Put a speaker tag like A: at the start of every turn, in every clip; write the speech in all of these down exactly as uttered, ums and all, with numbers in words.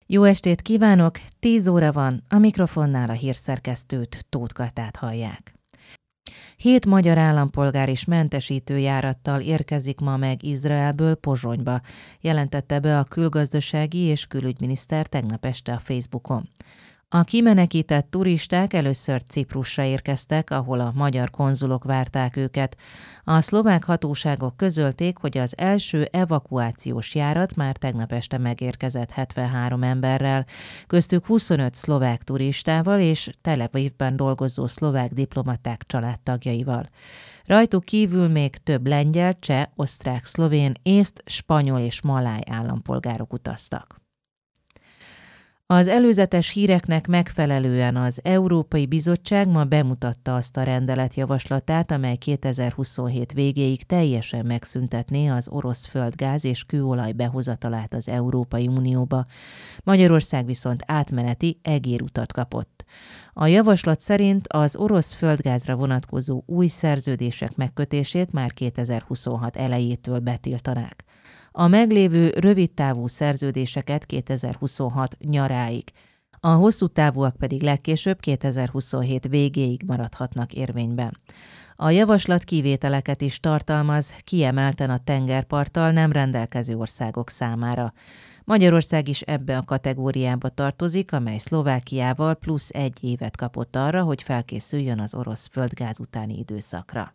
A: Jó estét kívánok! tíz óra van, a mikrofonnál a hírszerkesztőt, Tóth Katát hallják. Hét magyar állampolgár is mentesítő járattal érkezik ma meg Izraelből Pozsonyba, jelentette be a külgazdasági és külügyminiszter tegnap este a Facebookon. A kimenekített turisták először Ciprusra érkeztek, ahol a magyar konzulok várták őket. A szlovák hatóságok közölték, hogy az első evakuációs járat már tegnap este megérkezett hetvenhárom emberrel, köztük huszonöt szlovák turistával és Tel Avivban dolgozó szlovák diplomaták családtagjaival. Rajtuk kívül még több lengyel, cseh, osztrák, szlovén, észt, spanyol és maláj állampolgárok utaztak. Az előzetes híreknek megfelelően az Európai Bizottság ma bemutatta azt a rendeletjavaslatát, amely kétezer-huszonhét végéig teljesen megszüntetné az orosz földgáz és kőolaj behozatalát az Európai Unióba. Magyarország viszont átmeneti egérutat kapott. A javaslat szerint az orosz földgázra vonatkozó új szerződések megkötését már kétezer-huszonhat elejétől betiltanák. A meglévő rövidtávú szerződéseket kétezer-huszonhat nyaráig, a hosszú távúak pedig legkésőbb kétezer-huszonhét végéig maradhatnak érvényben. A javaslat kivételeket is tartalmaz, kiemelten a tengerparttal nem rendelkező országok számára. Magyarország is ebbe a kategóriába tartozik, amely Szlovákiával plusz egy évet kapott arra, hogy felkészüljön az orosz földgáz utáni időszakra.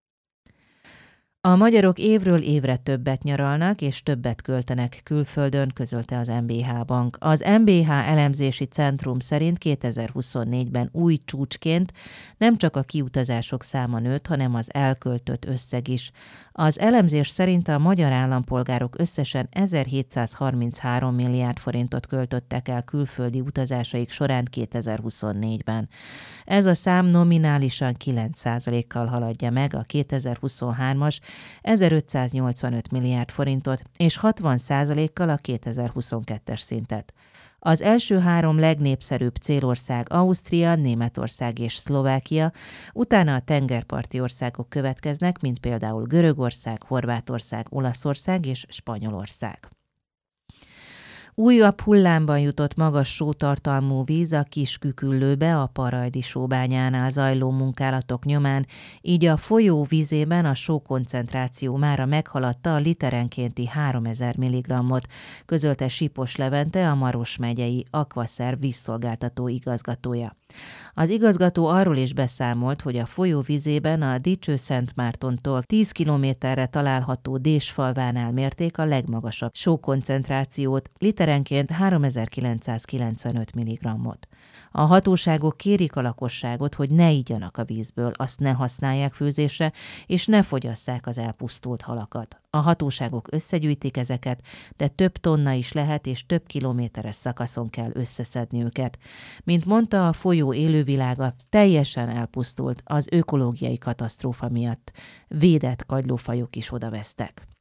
A: A magyarok évről évre többet nyaralnak és többet költenek külföldön, közölte az em bé há Bank. Az em bé há elemzési centrum szerint kétezer-huszonnégyben új csúcsként nem csak a kiutazások száma nőtt, hanem az elköltött összeg is. Az elemzés szerint a magyar állampolgárok összesen ezerhétszázharminchárom milliárd forintot költöttek el külföldi utazásaik során kétezer-huszonnégyben. Ez a szám nominálisan kilenc százalékkal haladja meg a kétezer-huszonhármas ezerötszáznyolcvanöt milliárd forintot, és hatvan százalékkal a kétezer-huszonkettes szintet. Az első három legnépszerűbb célország Ausztria, Németország és Szlovákia, utána a tengerparti országok következnek, mint például Görögország, Horvátország, Olaszország és Spanyolország. Újabb hullámban jutott magas sótartalmú víz a Kis-Küküllőbe a Parajdi sóbányánál zajló munkálatok nyomán, így a folyó vízében a sókoncentráció mára meghaladta a literenkénti háromezer milligrammot, közölte Sipos Levente, a Maros megyei Aquaserv vízszolgáltató igazgatója. Az igazgató arról is beszámolt, hogy a folyó vízében a Dicsőszentmártontól tíz kilométerre található Désfalvánál mérték a legmagasabb sókoncentrációt, literenként háromezer-kilencszázkilencvenöt milligrammot. A hatóságok kérik a lakosságot, hogy ne igyanak a vízből, azt ne használják főzésre, és ne fogyasszák az elpusztult halakat. A hatóságok összegyűjtik ezeket, de több tonna is lehet, és több kilométeres szakaszon kell összeszedni őket. Mint mondta, a folyó élővilága teljesen elpusztult az ökológiai katasztrófa miatt. Védett kagylófajok is odavesztek.